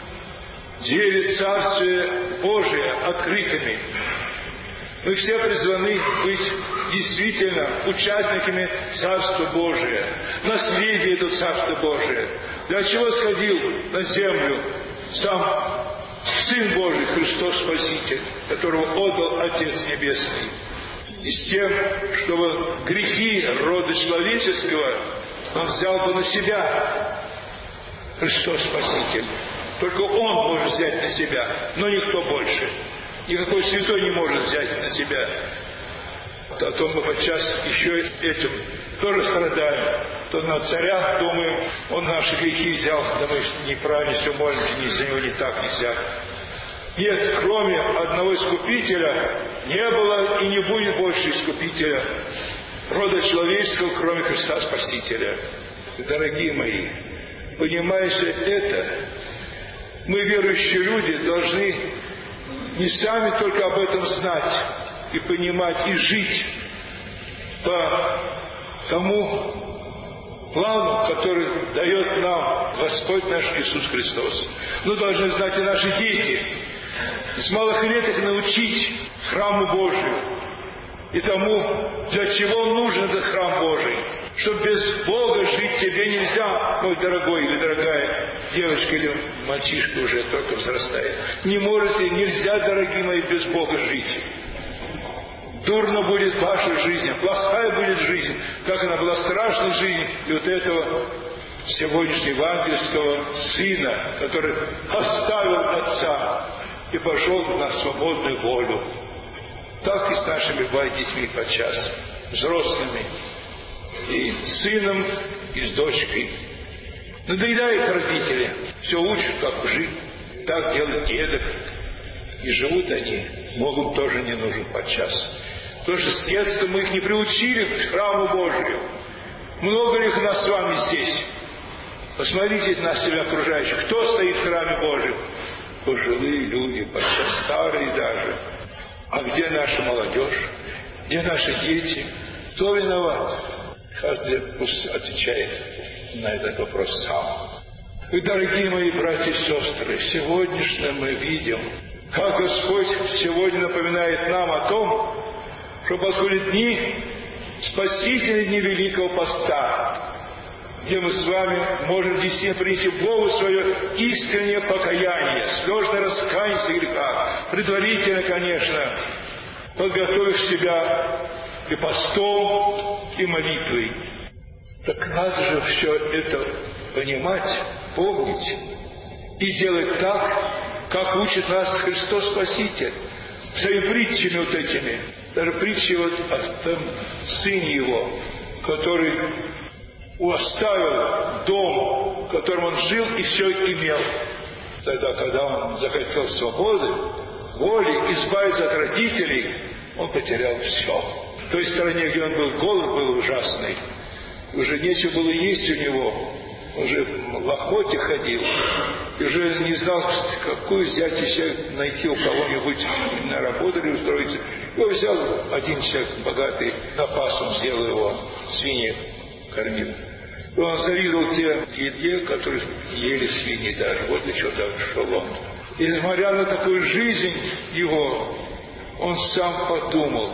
двери Царствия Божия открытыми. Мы все призваны быть действительно участниками Царства Божия, наследие это Царство Божие. Для чего сходил на землю сам Сын Божий, Христос Спаситель, которого отдал Отец Небесный, и с тем, чтобы грехи рода человеческого Он взял бы на себя, Христос Спаситель. Только Он может взять на себя, но никто больше. Никакой святой не может взять на себя. О том мы подчас еще этим тоже страдаем. То на царя думаем, он наши грехи взял, да мы неправильно все молимся, ни за него не так, не сяк. Нет, кроме одного Искупителя не было и не будет больше Искупителя рода человеческого, кроме Христа Спасителя. Дорогие мои, понимая все это, мы, верующие люди, должны не сами только об этом знать и понимать, и жить по тому плану, который дает нам Господь наш Иисус Христос. Но должны знать и наши дети. С малых лет их научить храму Божию и тому, для чего нужен этот храм Божий. Что без Бога жить тебе нельзя, мой дорогой или дорогая девочка или мальчишка уже только взрастает. Не можете, нельзя, дорогие мои, без Бога жить. Дурно будет ваша жизнь, плохая будет жизнь, как она была страшной жизнь, и вот этого сегодняшнего евангельского сына, который оставил отца и пошел на свободную волю. Так и с нашими бывает детьми подчас, взрослыми, и сыном, и с дочкой. Надоедают родители, все учат, как жить, так делать дедок. И живут они, Богу тоже не нужен подчас. Потому что с детства мы их не приучили к храму Божию. Много ли их нас с вами здесь? Посмотрите на себя окружающих. Кто стоит в храме Божьем? Пожилые люди, подчас старые даже. А где наша молодежь? Где наши дети? Кто виноват? Каждый пусть отвечает на этот вопрос сам. И, дорогие мои братья и сестры, сегодняшнее мы видим, как Господь сегодня напоминает нам о том, что подходят дни, спасительные дни Великого Поста. где мы с вами можем действительно принести Богу свое искреннее покаяние, слезное раскаяние в грехах, предварительно, конечно, подготовив себя и постом, и молитвой. Так надо же все это понимать, помнить и делать так, как учит нас Христос Спаситель. Своими притчами вот этими, даже притчи вот о том сыне его, который оставил дом, в котором он жил и все имел. Тогда, когда он захотел свободы, воли, избавиться от родителей, он потерял все. В той стране, где он был, голод был ужасный. Уже нечего было есть у него. Он уже в лохмотьях ходил. И уже не знал, какую взять еще, найти у кого-нибудь на работу или устроиться. Его взял один человек богатый, напасом сделал его, свиньи кормил. И он завидовал те еде, которые ели свиньи даже. Вот до чего дошел он. И несмотря на такую жизнь его, он сам подумал: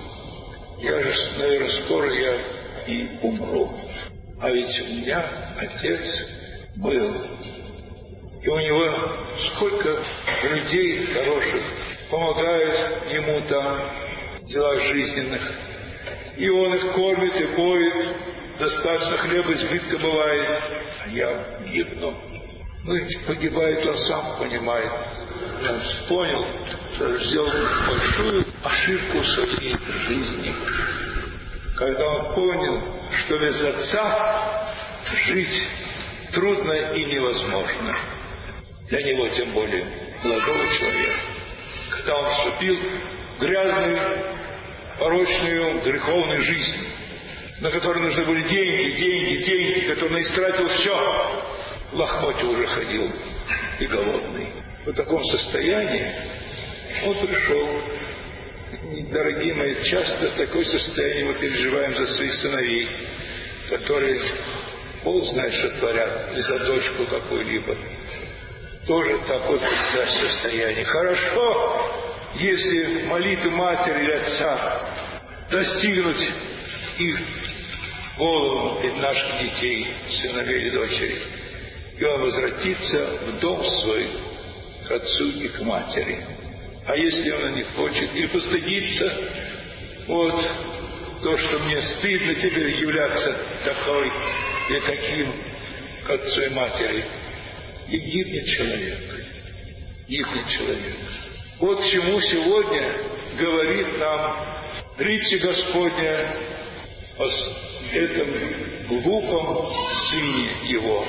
я же, наверное, скоро я и умру. А ведь у меня отец был. И у него сколько людей хороших помогают ему там в делах жизненных. И он их кормит и поет. Достаточно хлеба избытка бывает. А я гибну. Ну и погибает он сам, понимает. Он понял, что сделал большую ошибку в своей жизни. Когда он понял, что без отца жить трудно и невозможно. Для него, тем более, молодого человека. Когда он вступил в грязную, порочную, греховную жизнь, на которой нужны были деньги, деньги, деньги, который он истратил все, в лохмоте уже ходил и голодный. В таком состоянии он пришел. Дорогие мои, часто такое состояние мы переживаем за своих сыновей, которые, Бог знает, что творят, и за дочку какую-либо. Тоже такое состояние. Хорошо, если молитвы матери или отца достигнуть их голову и наших детей, сыновей или дочерей, и он возвратится в дом свой к отцу и к матери. А если он не хочет или постыдится, вот то, что мне стыдно теперь являться такой или таким к отцу и матери, и гибнет человек. Гибнет человек. Вот к чему сегодня говорит нам притча Господня о этом глупом сыне его.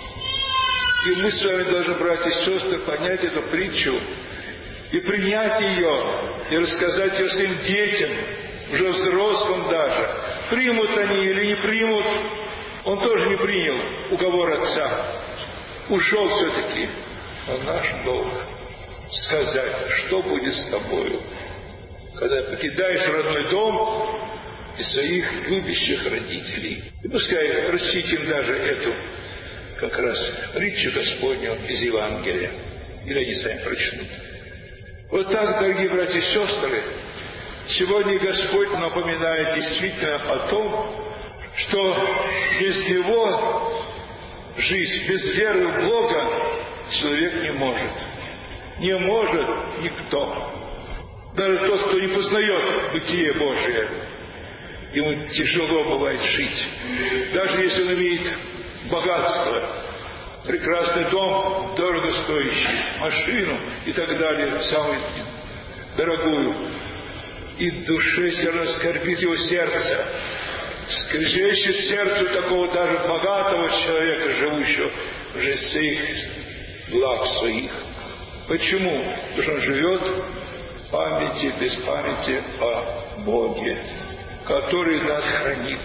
И мы с вами должны, братья и сестры, понять эту притчу и принять ее, и рассказать ее своим детям, уже взрослым даже. Примут они или не примут, он тоже не принял уговор отца. Ушел все-таки. Но наш долг сказать, что будет с тобою, когда покидаешь родной дом и своих любящих родителей. И пускай расчтим даже эту как раз притчу Господню из Евангелия. Или они сами прочтут. Вот так, дорогие братья и сестры, сегодня Господь напоминает действительно о том, что без Него жить, без веры в Бога человек не может. Не может никто. Даже тот, кто не познает бытие Божие, ему тяжело бывает жить. Даже если он имеет богатство, прекрасный дом, дорого стоящий, машину и так далее, самую дорогую. И в душе все равно скорбит его сердце. Скрежещет сердце такого даже богатого человека, живущего уже из своих благ своих. Почему? Потому что он живет в памяти, без памяти о Боге, который нас хранит.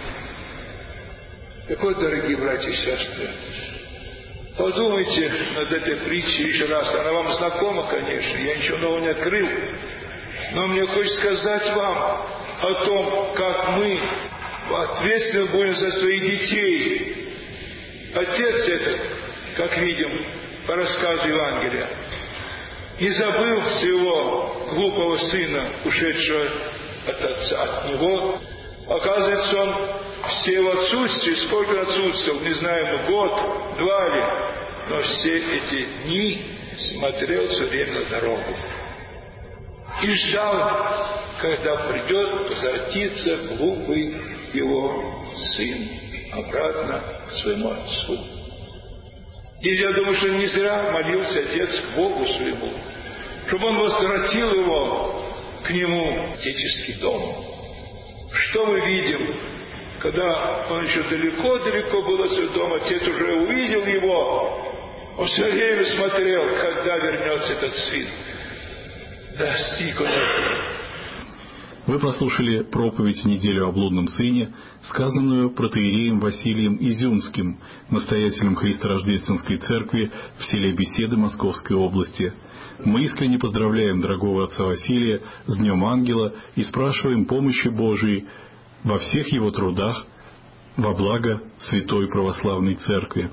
Так вот, дорогие братья и сестры, подумайте над этой притчей еще раз. Она вам знакома, конечно, я ничего нового не открыл. Но мне хочется сказать вам о том, как мы ответственны будем за своих детей. Отец этот, как видим по рассказу Евангелия, не забыл своего глупого сына, ушедшего от отца, от него, Оказывается, он все в отсутствии, сколько он отсутствовал, не знаю, ну, год, два ли, но все эти дни смотрел все время на дорогу. И ждал, когда придет возвратиться глупый его сын обратно к своему отцу. И я думаю, что не зря молился отец к Богу своему, чтобы он возвратил его к нему в отеческий дом. Что мы видим? Когда он еще далеко-далеко был от своего дома, отец уже увидел его, он все время смотрел, когда вернется этот сын. Достиг он этого. Вы прослушали проповедь «Неделю о блудном сыне», сказанную протоиереем Василием Изюмским, настоятелем Христорождественской церкви в селе Беседы Московской области. Мы искренне поздравляем дорогого отца Василия с Днем Ангела и спрашиваем помощи Божией во всех его трудах во благо Святой Православной Церкви.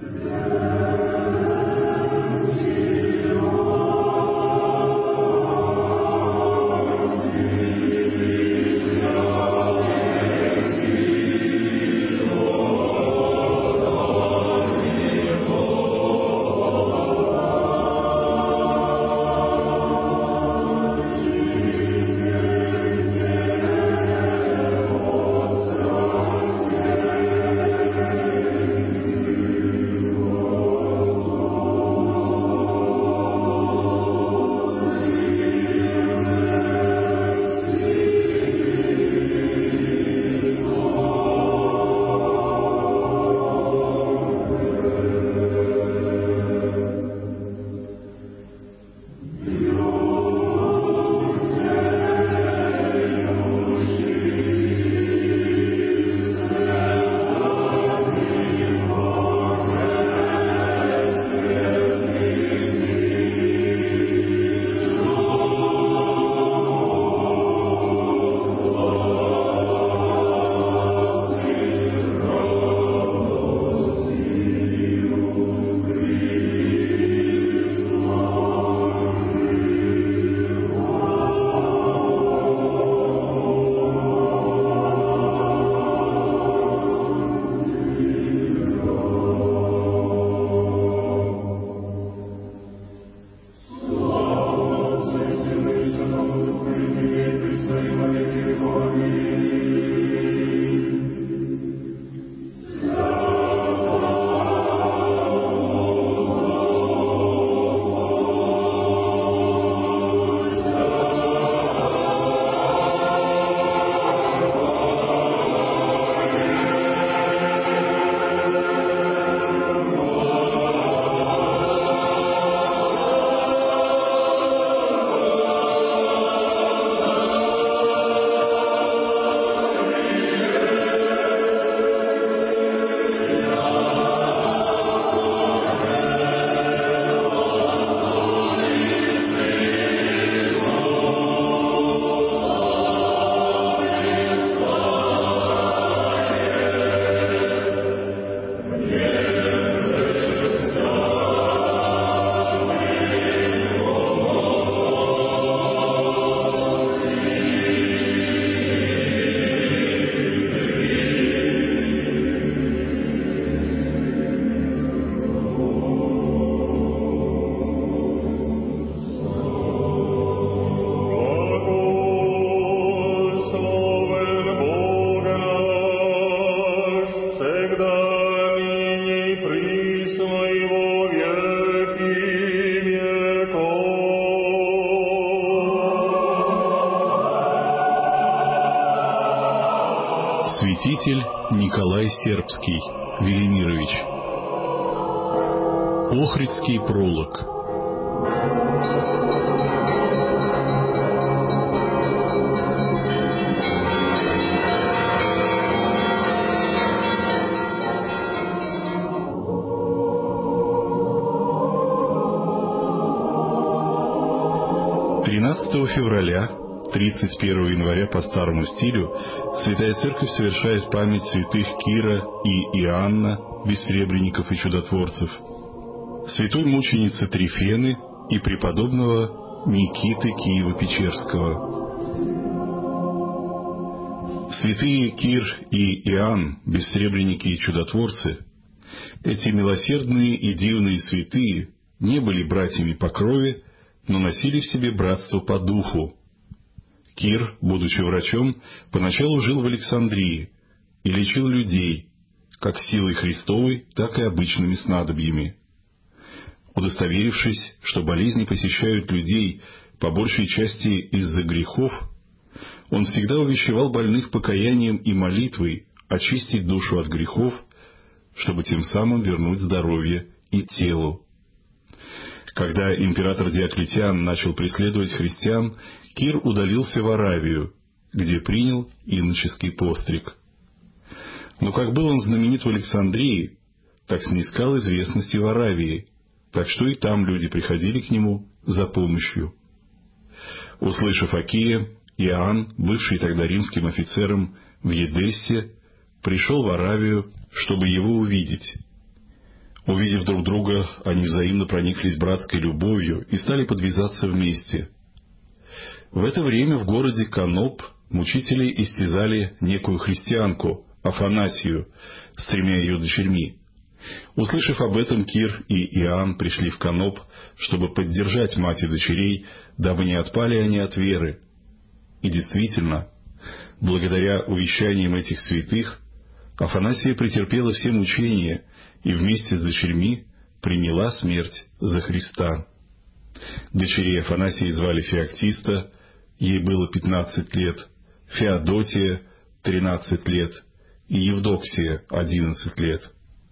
Святитель Николай Сербский Велимирович. Охридский пролог. тринадцатого февраля, тридцать первого января по старому стилю Святая Церковь совершает память святых Кира и Иоанна, бессребренников и чудотворцев, святой мученицы Трифены и преподобного Никиты Киево-Печерского. Святые Кир и Иоанн, бессребреники и чудотворцы, эти милосердные и дивные святые не были братьями по крови, но носили в себе братство по духу. Кир, будучи врачом, поначалу жил в Александрии и лечил людей, как силой Христовой, так и обычными снадобьями. Удостоверившись, что болезни посещают людей по большей части из-за грехов, он всегда увещевал больных покаянием и молитвой очистить душу от грехов, чтобы тем самым вернуть здоровье и телу. Когда император Диоклетиан начал преследовать христиан, Кир удалился в Аравию, где принял иноческий постриг. Но как был он знаменит в Александрии, так снискал известности в Аравии, так что и там люди приходили к нему за помощью. Услышав о Кире, Иоанн, бывший тогда римским офицером в Едессе, пришел в Аравию, чтобы его увидеть. Увидев друг друга, они взаимно прониклись братской любовью и стали подвязаться вместе. В это время в городе Каноп мучители истязали некую христианку, Афанасию, с тремя ее дочерьми. Услышав об этом, Кир и Иоанн пришли в Каноп, чтобы поддержать мать и дочерей, дабы не отпали они от веры. И действительно, благодаря увещаниям этих святых, Афанасия претерпела все мучения и вместе с дочерьми приняла смерть за Христа. Дочерей Афанасии звали Феоктиста, ей было пятнадцать лет, Феодотия — тринадцать лет и Евдоксия — одиннадцать лет.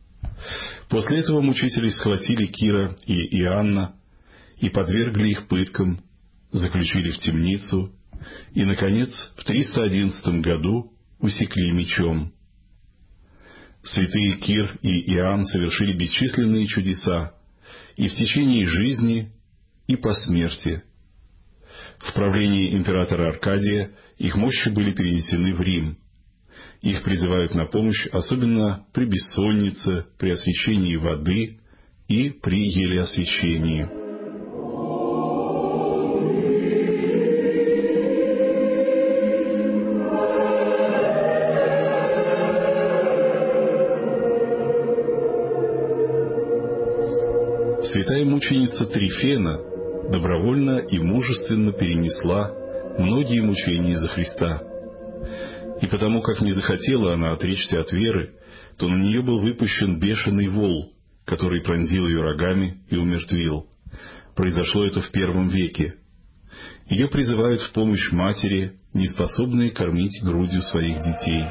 После этого мучители схватили Кира и Иоанна и подвергли их пыткам, заключили в темницу и, наконец, в триста одиннадцатом году усекли мечом. Святые Кир и Иоанн совершили бесчисленные чудеса и в течение жизни, и по смерти. В правлении императора Аркадия их мощи были перенесены в Рим. Их призывают на помощь особенно при бессоннице, при освящении воды и при елеосвящении. Святая мученица Трифена добровольно и мужественно перенесла многие мучения за Христа. И потому как не захотела она отречься от веры, то на нее был выпущен бешеный вол, который пронзил ее рогами и умертвил. Произошло это в первом веке. Ее призывают в помощь матери, неспособные кормить грудью своих детей.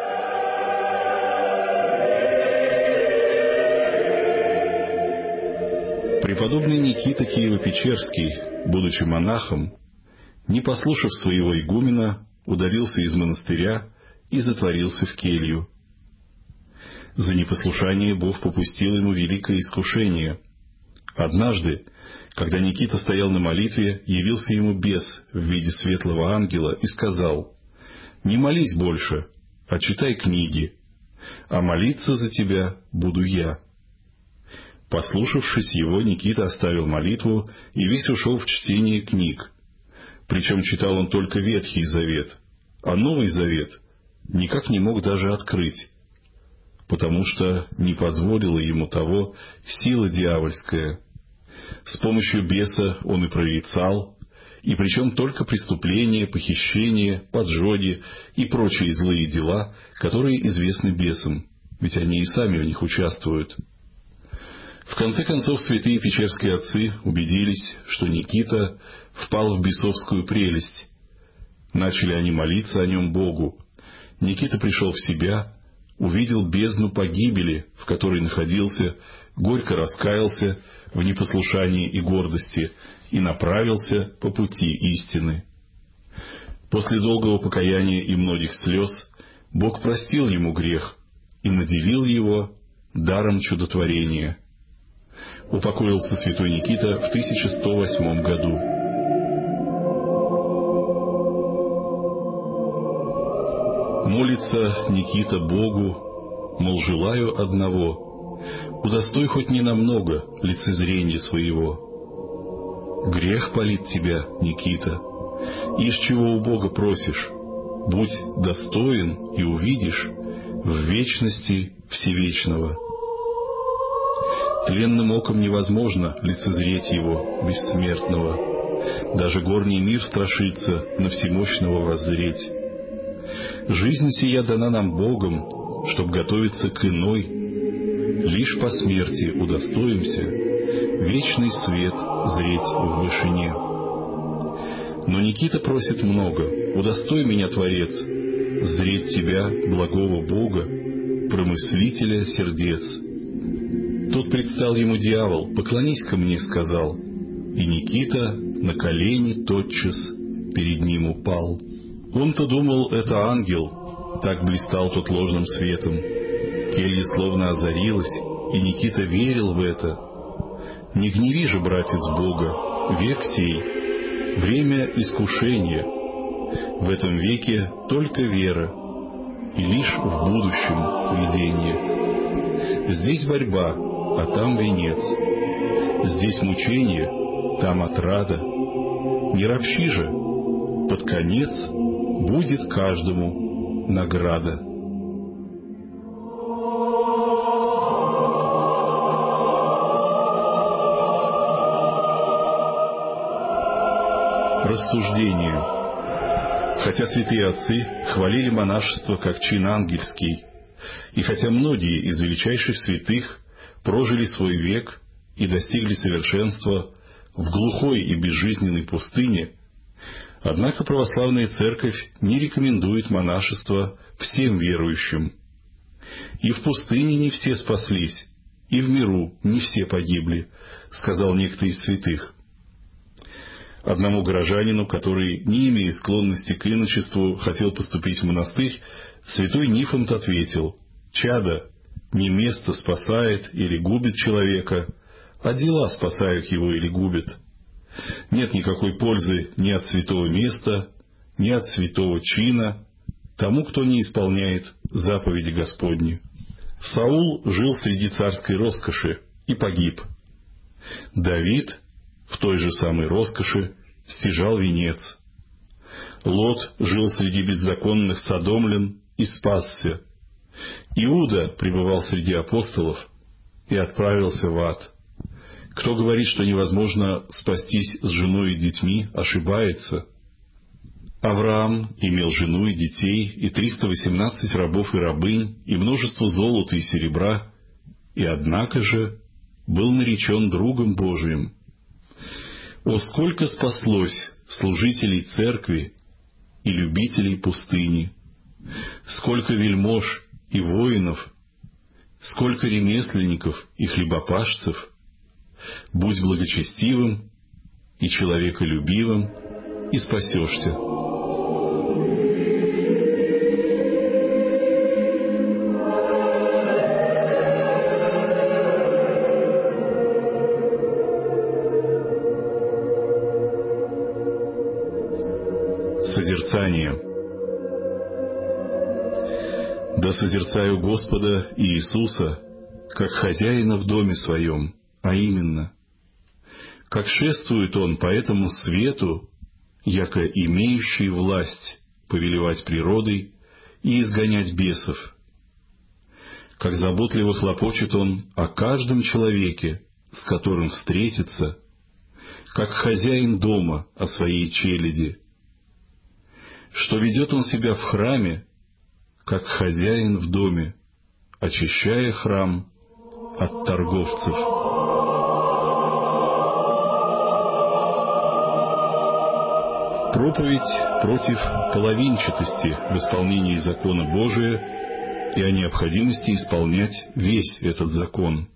Преподобный Никита Киево-Печерский, будучи монахом, не послушав своего игумена, удалился из монастыря и затворился в келью. За непослушание Бог попустил ему великое искушение. Однажды, когда Никита стоял на молитве, явился ему бес в виде светлого ангела и сказал: «Не молись больше, а читай книги, а молиться за тебя буду я». Послушавшись его, Никита оставил молитву и весь ушел в чтение книг. Причем читал он только Ветхий Завет, а Новый Завет никак не мог даже открыть, потому что не позволила ему того сила дьявольская. С помощью беса он и прорицал, и причем только преступления, похищения, поджоги и прочие злые дела, которые известны бесам, ведь они и сами в них участвуют. В конце концов, святые печерские отцы убедились, что Никита впал в бесовскую прелесть. Начали они молиться о нем Богу. Никита пришел в себя, увидел бездну погибели, в которой находился, горько раскаялся в непослушании и гордости и направился по пути истины. После долгого покаяния и многих слез Бог простил ему грех и наделил его даром чудотворения. Упокоился святой Никита в тысяча сто восьмом году. Молится Никита Богу, мол, желаю одного, удостой хоть ненамного лицезрения своего. Грех палит тебя, Никита, ишь чего у Бога просишь, Будь достоин и увидишь в вечности всевечного. Тленным оком невозможно лицезреть его, бессмертного. Даже горний мир страшится на всемощного воззреть. Жизнь сия дана нам Богом, чтоб готовиться к иной. Лишь по смерти удостоимся вечный свет зреть в вышине. Но Никита просит много: удостой меня, Творец, зреть тебя, благого Бога, промыслителя сердец. Тут предстал ему дьявол: поклонись ко мне, сказал. И Никита на колени тотчас перед ним упал. Он-то думал, это ангел, так блистал тот ложным светом. Келья словно озарилась, и Никита верил в это. Не гневи же, братец, Бога, век сей, время искушения. В этом веке только вера, и лишь в будущем видение. Здесь борьба, а там венец. Здесь мучение, там отрада. Не ропщи же, под конец будет каждому награда. Рассуждение. Хотя святые отцы хвалили монашество как чин ангельский, и хотя многие из величайших святых прожили свой век и достигли совершенства в глухой и безжизненной пустыне, однако православная церковь не рекомендует монашество всем верующим. И в пустыне не все спаслись, и в миру не все погибли, сказал некто из святых. Одному горожанину, который, не имея склонности к иночеству, хотел поступить в монастырь, святой Нифонт ответил: «Чадо, не место спасает или губит человека, а дела спасают его или губят. Нет никакой пользы ни от святого места, ни от святого чина тому, кто не исполняет заповеди Господни». Саул жил среди царской роскоши и погиб. Давид в той же самой роскоши стяжал венец. Лот жил среди беззаконных содомлян и спасся. Иуда пребывал среди апостолов и отправился в ад. Кто говорит, что невозможно спастись с женой и детьми, ошибается. Авраам имел жену и детей, и триста восемнадцать рабов и рабынь, и множество золота и серебра, и однако же был наречен другом Божиим. О, сколько спаслось служителей церкви и любителей пустыни! Сколько вельмож и воинов, сколько ремесленников и хлебопашцев! Будь благочестивым и человеколюбивым, и спасешься. Созерцание. Да созерцаю Господа Иисуса, как хозяина в доме своем, а именно, как шествует Он по этому свету, яко имеющий власть повелевать природой и изгонять бесов, как заботливо хлопочет Он о каждом человеке, с которым встретится, как хозяин дома о своей челяди, что ведет Он себя в храме, как хозяин в доме, очищая храм от торговцев. Проповедь против половинчатости в исполнении закона Божия и о необходимости исполнять весь этот закон.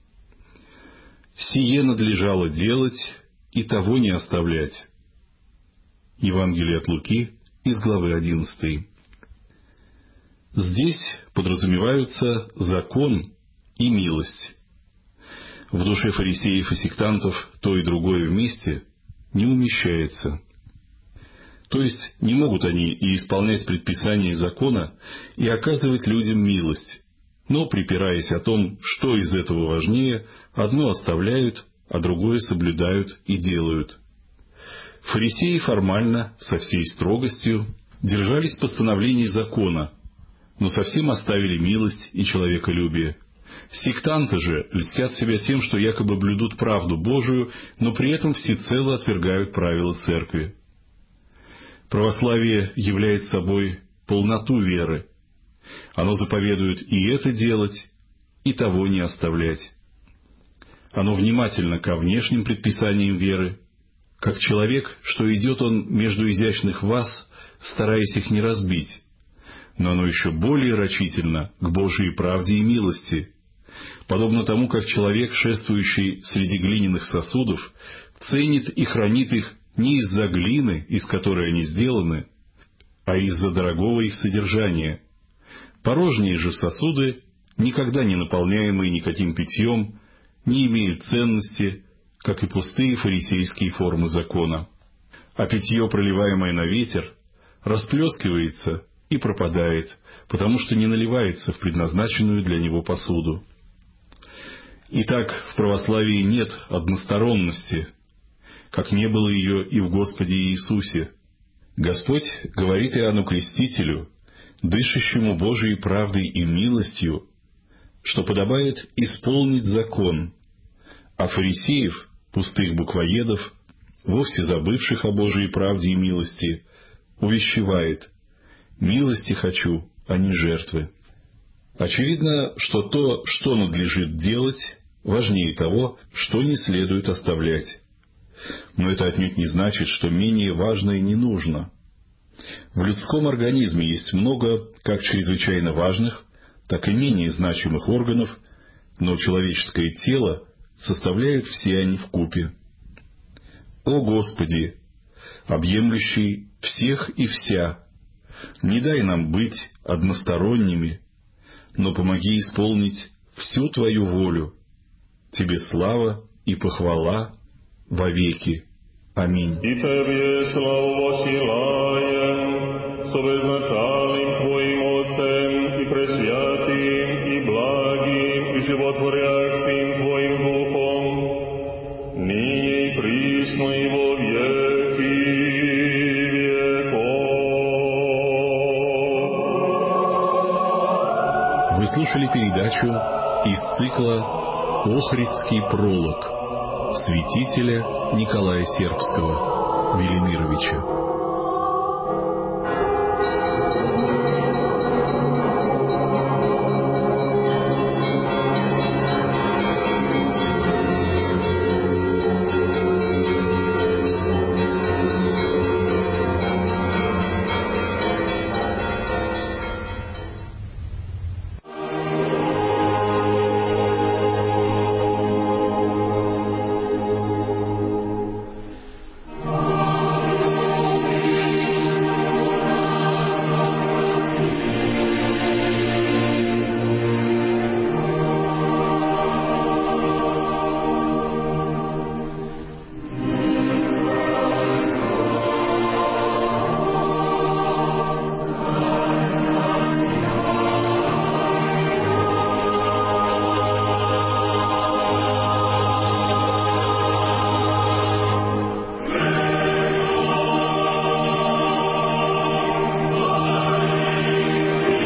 Сие надлежало делать и того не оставлять. Евангелие от Луки из главы одиннадцатой. Здесь подразумеваются закон и милость. В душе фарисеев и сектантов то и другое вместе не умещается. То есть не могут они и исполнять предписания закона, и оказывать людям милость, но, припираясь о том, что из этого важнее, одно оставляют, а другое соблюдают и делают. Фарисеи формально, со всей строгостью, держались постановлений закона, но совсем оставили милость и человеколюбие. Сектанты же льстят себя тем, что якобы блюдут правду Божию, но при этом всецело отвергают правила Церкви. Православие является собой полноту веры. Оно заповедует и это делать, и того не оставлять. Оно внимательно ко внешним предписаниям веры, как человек, что идет он между изящных ваз, стараясь их не разбить, но оно еще более рачительно к Божией правде и милости, подобно тому, как человек, шествующий среди глиняных сосудов, ценит и хранит их не из-за глины, из которой они сделаны, а из-за дорогого их содержания. Порожние же сосуды, никогда не наполняемые никаким питьем, не имеют ценности, как и пустые фарисейские формы закона. А питье, проливаемое на ветер, расплескивается и пропадает, потому что не наливается в предназначенную для него посуду. Итак, в православии нет односторонности, как не было ее и в Господе Иисусе. Господь говорит Иоанну Крестителю, дышащему Божией правдой и милостью, что подобает исполнить закон, а фарисеев, пустых буквоедов, вовсе забывших о Божией правде и милости, увещевает: «Милости хочу, а не жертвы». Очевидно, что то, что надлежит делать, важнее того, что не следует оставлять. Но это отнюдь не значит, что менее важное не нужно. В людском организме есть много как чрезвычайно важных, так и менее значимых органов, но человеческое тело составляют все они вкупе. О Господи, объемлющий всех и вся, не дай нам быть односторонними, но помоги исполнить всю Твою волю. Тебе слава и похвала вовеки. Аминь. И Тебе славу посылаем, со безначальным Твоим Отцем и пресвятым, и благим, и животворящим Твоим Духом, ныне и присно и во веки веков. Вы слушали передачу из цикла «Охридский пролог» святителя Николая Сербского Велимировича.